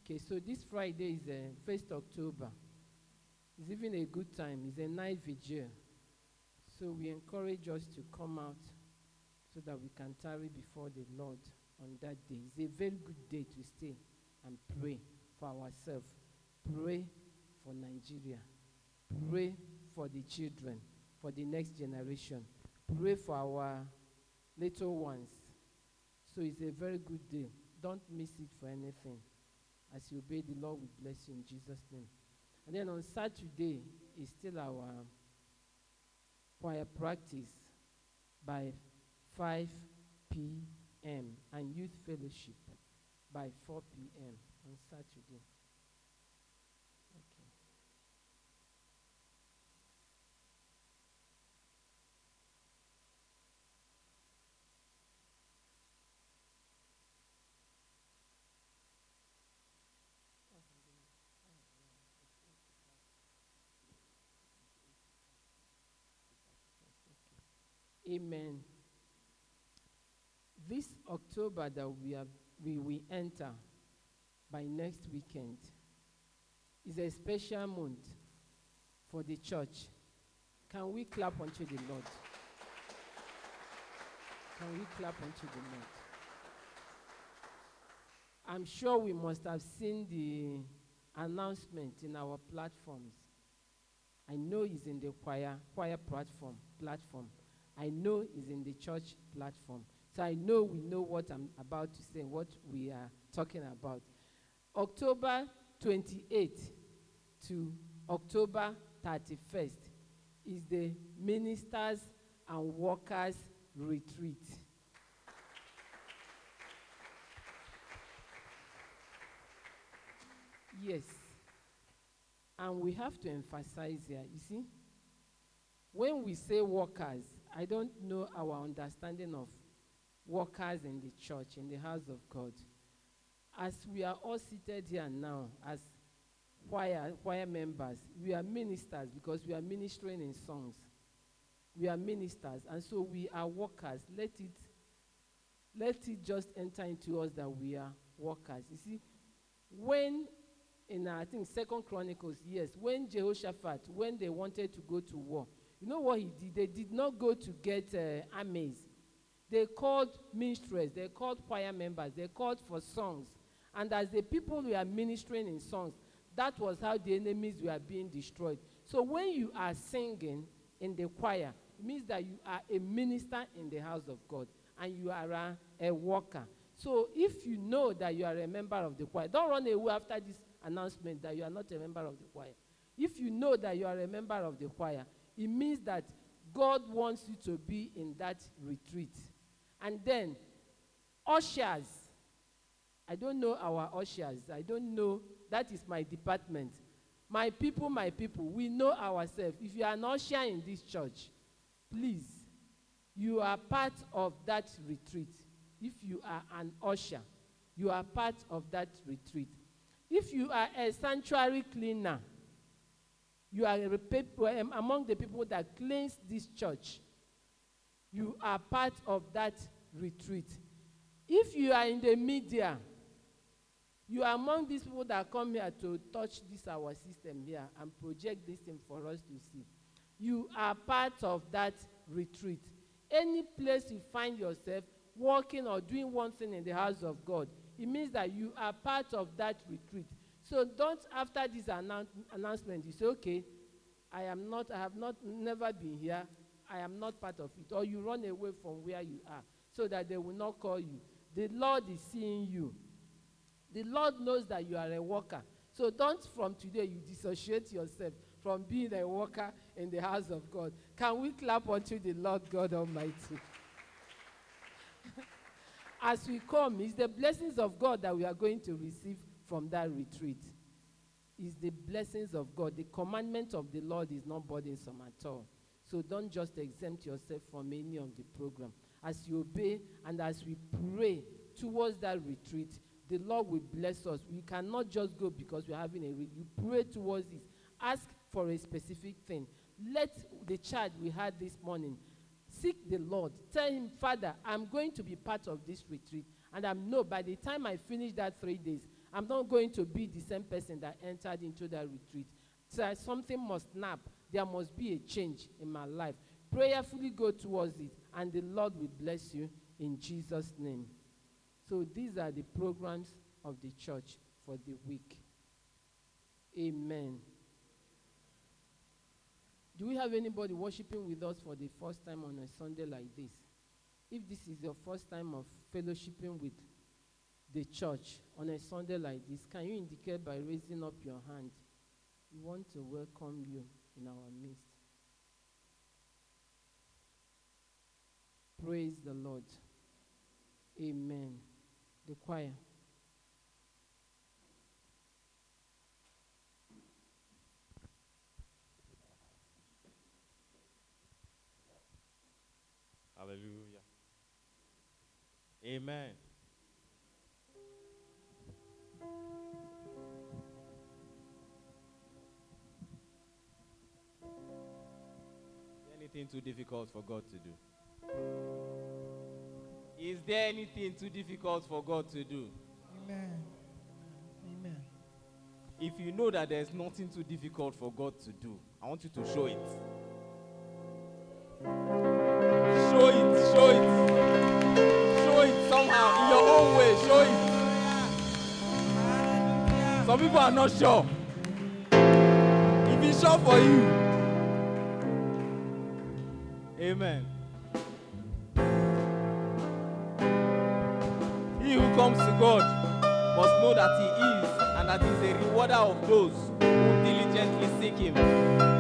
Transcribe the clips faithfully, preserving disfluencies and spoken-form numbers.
Okay, so this Friday is uh, first October. It's even a good time. It's a night vigil. So we encourage us to come out so that we can tarry before the Lord on that day. It's a very good day to stay and pray for ourselves. Pray for Nigeria. Pray for the children, for the next generation. Pray for our little ones. So it's a very good day. Don't miss it for anything. As you obey, the Lord will bless you in Jesus' name. And then on Saturday is still our choir practice by five p.m. and youth fellowship by four p.m. on Saturday. Okay. Amen. This October that we have, we will enter by next weekend is a special month for the church. Can we clap unto the Lord? Can we clap unto the Lord? I'm sure we must have seen the announcement in our platforms. I know it's in the choir, choir platform, platform. I know it's in the church platform. So I know we know what I'm about to say, what we are talking about. October twenty-eighth to October thirty-first is the Ministers and Workers Retreat. Yes. And we have to emphasize here, you see, when we say workers, I don't know our understanding of workers in the church, in the house of God. As we are all seated here now, as choir, choir members, we are ministers because we are ministering in songs. We are ministers, and so we are workers. Let it, let it just enter into us that we are workers. You see, when in uh, I think Second Chronicles, yes, when Jehoshaphat, when they wanted to go to war, you know what he did? They did not go to get uh, armies. They called minstrels, they called choir members, they called for songs. And as the people were ministering in songs, that was how the enemies were being destroyed. So when you are singing in the choir, it means that you are a minister in the house of God and you are a, a worker. So if you know that you are a member of the choir, don't run away after this announcement that you are not a member of the choir. If you know that you are a member of the choir, it means that God wants you to be in that retreat. And then, ushers. I don't know our ushers. I don't know. That is my department. My people, my people, we know ourselves. If you are an usher in this church, please, you are part of that retreat. If you are an usher, you are part of that retreat. If you are a sanctuary cleaner, you are a people, um, among the people that cleanse this church. You are part of that retreat. If you are in the media, you are among these people that come here to touch this our system here and project this thing for us to see. You are part of that retreat. Any place you find yourself working or doing one thing in the house of God, it means that you are part of that retreat. So don't, after this annou- announcement, you say, okay, I am not, I have not, never been here, I am not part of it. Or you run away from where you are so that they will not call you. The Lord is seeing you. The Lord knows that you are a worker. So don't from today you dissociate yourself from being a worker in the house of God. Can we clap unto the Lord God Almighty? As we come, it's the blessings of God that we are going to receive from that retreat. It's the blessings of God. The commandment of the Lord is not burdensome at all. So don't just exempt yourself from any of the program. As you obey and as we pray towards that retreat, the Lord will bless us. We cannot just go because we're having a retreat. You pray towards it. Ask for a specific thing. Let the charge we had this morning, seek the Lord. Tell him, Father, I'm going to be part of this retreat. And I know by the time I finish that three days, I'm not going to be the same person that entered into that retreat. So something must snap. There must be a change in my life. Prayerfully go towards it, and the Lord will bless you in Jesus' name. So these are the programs of the church for the week. Amen. Do we have anybody worshiping with us for the first time on a Sunday like this? If this is your first time of fellowshipping with the church on a Sunday like this, can you indicate by raising up your hand? We want to welcome you in our midst. Praise the Lord. Amen. The choir. Hallelujah. Amen. Anything too difficult for God to do? Is there anything too difficult for God to do? Amen. Amen. If you know that there's nothing too difficult for God to do, I want you to show it. Show it, show it. Show it somehow, in your own way, show it. Some people are not sure. If it's sure for you. Amen. He who comes to God must know that he is, and that he is a rewarder of those who diligently seek him.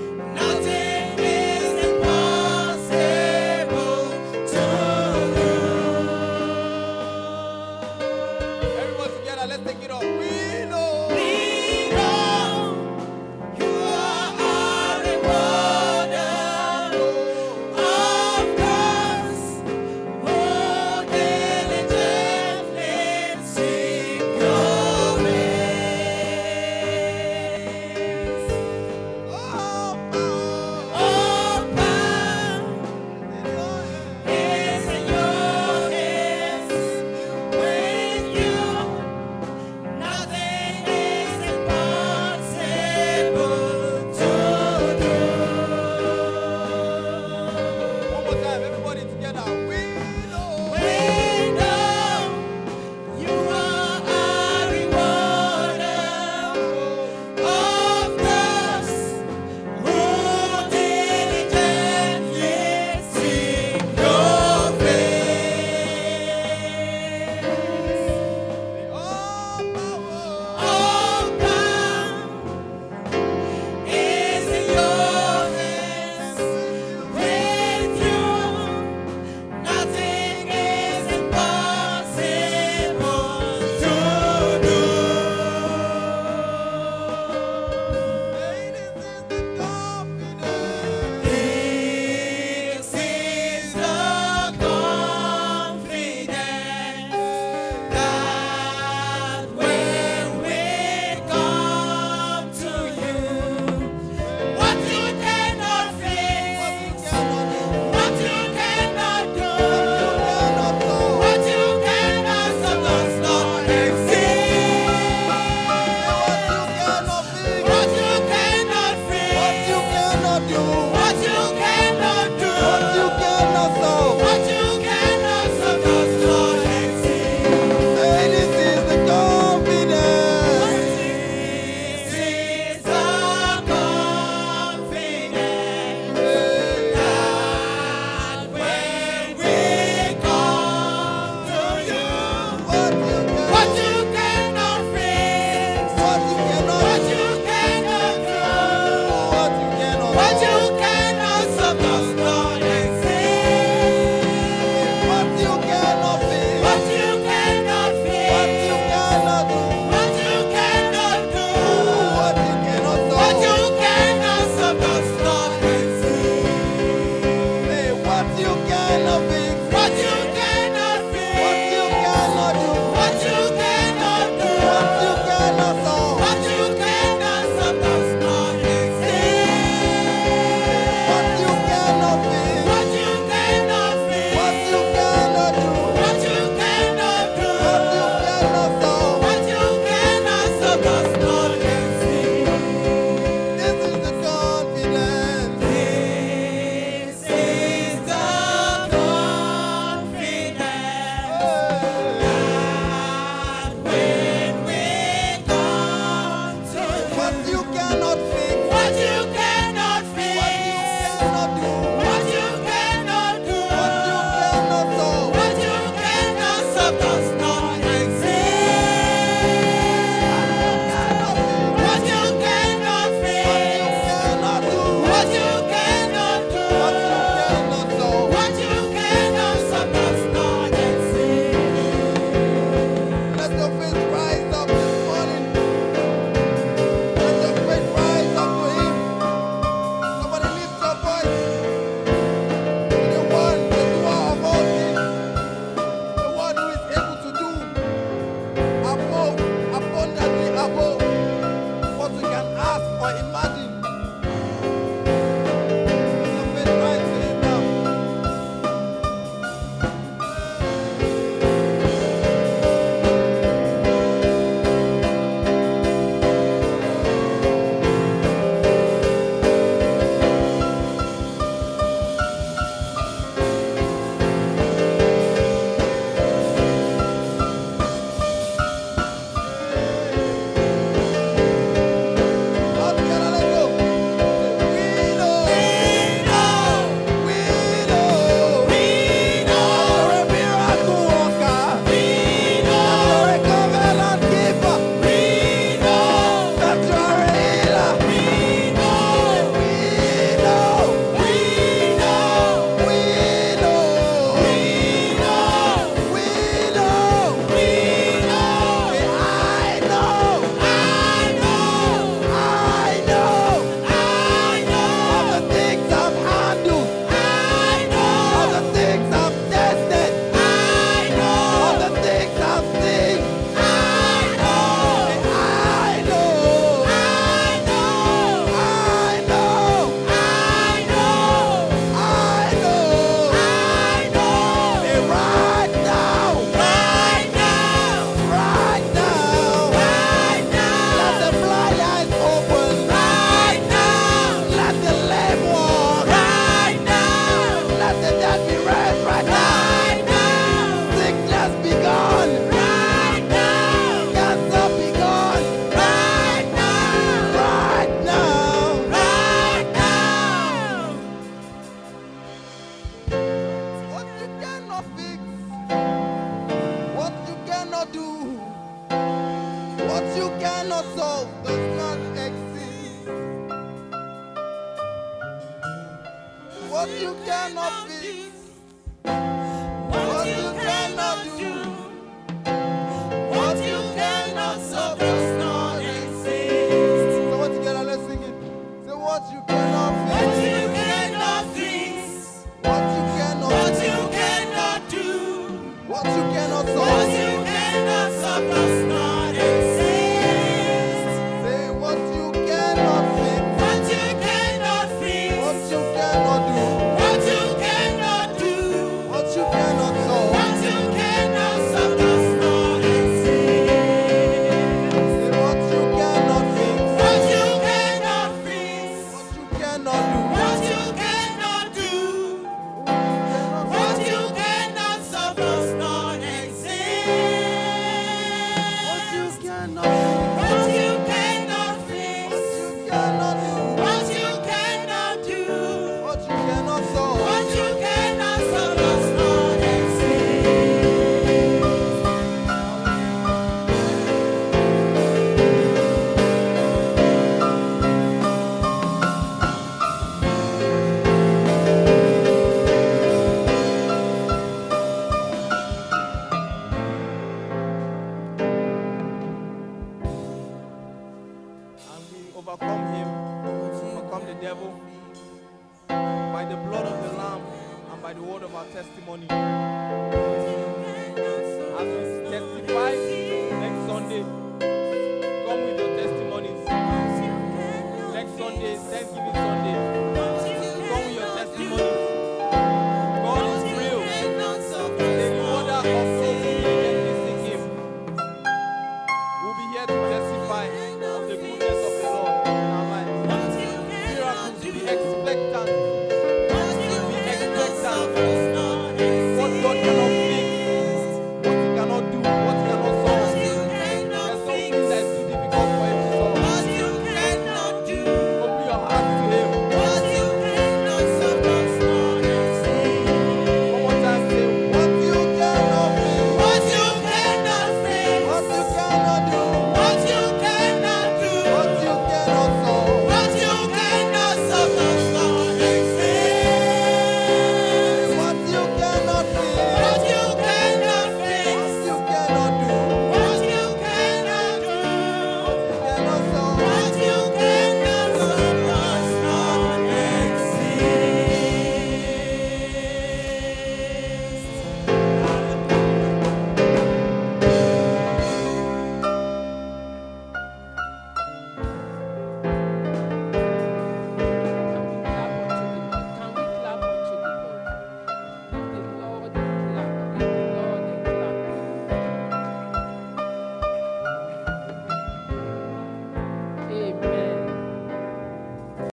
Nothing is impossible to you. cannot fix. What you cannot fix. What you cannot do. What you cannot do. What you cannot solve. What you cannot solve does not exist. What you cannot fix. What you cannot fix. What you cannot do. What you cannot do. What you cannot solve. What you cannot solve does not exist. This is the confidence. This is the confidence that when we come to What you cannot fix. what you cannot fix, What you cannot do. what you cannot do, What you cannot solve. what you cannot solve does not exist. What you cannot fix, Cannot do. what you cannot do, What you cannot solve. what you cannot solve does not exist. Let your faith rise up this morning. Let your faith rise up to Him. Somebody lift your voice. To the one, the doer of all things. The one who is able to do above, abundantly above what we can ask or imagine. Let your faith rise to Him now. All together, let's go. We know. We know, We know. we know, You're a miracle worker. we know, You're a covenant keeper. we know, That you're a healer. we know, We know. we know, We know. we know, We know. we know. Say, I know. I know, I know. I Of know, the things I've handled. I Of know, the things I've tested. I Of know, the things I've seen. I know, I know. I know, I know. I know, I know. I know. Say, right now. Right now, Right now. right Let now, the blind eyes open. right now, Let the lame walk. right now, Let the dead be raised right now. right now, Sickness be gone. right now, Cancer be gone. right now, Right now. right now. What you cannot fix. What you cannot do. What you cannot solve does not exist. What you cannot fix. What you cannot do, what you cannot solve does not exist. So what together, let's sing it. Say what you cannot What fix. you cannot fix, What you cannot what do. you cannot do, What you cannot what solve. you cannot solve does not exist. Say what you cannot fix. What you cannot fix, What you cannot do. what you cannot do, What you cannot solve. what you cannot solve does not exist. Say what you cannot fix. What you cannot fix, What you cannot do. what you cannot do, what you cannot solve does not exist. What our testimony. As we testify next Sunday, come with your testimonies. Next Sunday, Thanksgiving Sunday.